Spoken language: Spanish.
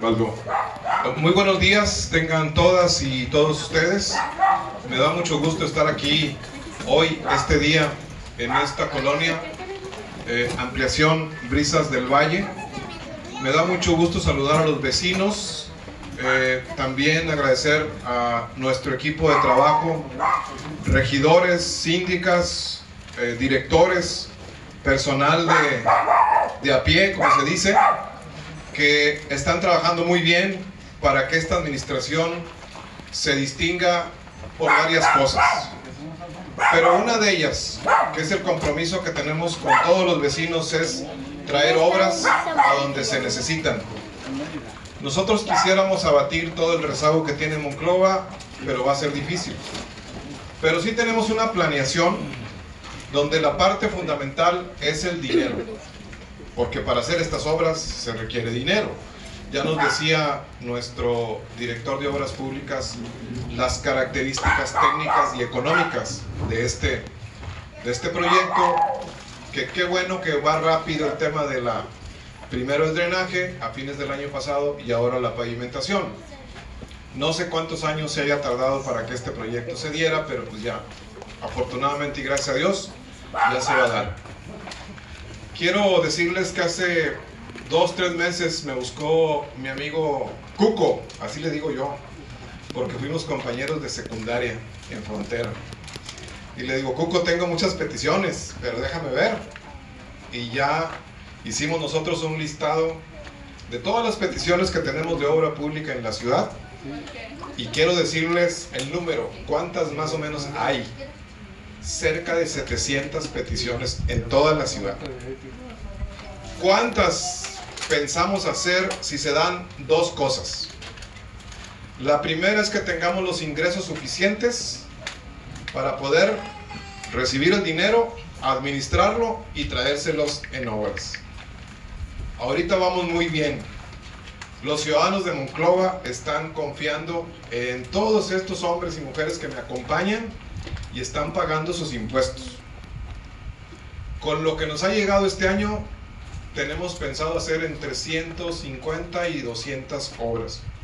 Osvaldo. Muy buenos días, tengan todas y todos ustedes. Me da mucho gusto estar aquí hoy, este día, en esta colonia, Ampliación Brisas del Valle. Me da mucho gusto saludar a los vecinos, también agradecer a nuestro equipo de trabajo, regidores, síndicas, directores, personal de a pie, como se dice, que están trabajando muy bien para que esta administración se distinga por varias cosas. Pero una de ellas, que es el compromiso que tenemos con todos los vecinos, es traer obras a donde se necesitan. Nosotros quisiéramos abatir todo el rezago que tiene Monclova, pero va a ser difícil. Pero sí tenemos una planeación donde la parte fundamental es el dinero, porque para hacer estas obras se requiere dinero. Ya nos decía nuestro director de Obras Públicas las características técnicas y económicas de este proyecto, que qué bueno que va rápido el tema de primero el drenaje a fines del año pasado y ahora la pavimentación. No sé cuántos años se haya tardado para que este proyecto se diera, pero pues ya, afortunadamente y gracias a Dios, ya se va a dar. Quiero decirles que hace 2-3 meses me buscó mi amigo Cuco, así le digo yo, porque fuimos compañeros de secundaria en Frontera. Y le digo, Cuco, tengo muchas peticiones, pero déjame ver. Y ya hicimos nosotros un listado de todas las peticiones que tenemos de obra pública en la ciudad. Y quiero decirles el número, cuántas más o menos hay. Cerca de 700 peticiones en toda la ciudad. ¿Cuántas pensamos hacer si se dan dos cosas? La primera es que tengamos los ingresos suficientes para poder recibir el dinero, administrarlo y traérselos en obras. Ahorita vamos muy bien. Los ciudadanos de Monclova están confiando en todos estos hombres y mujeres que me acompañan y están pagando sus impuestos. Con lo que nos ha llegado este año, tenemos pensado hacer entre 150 y 200 obras.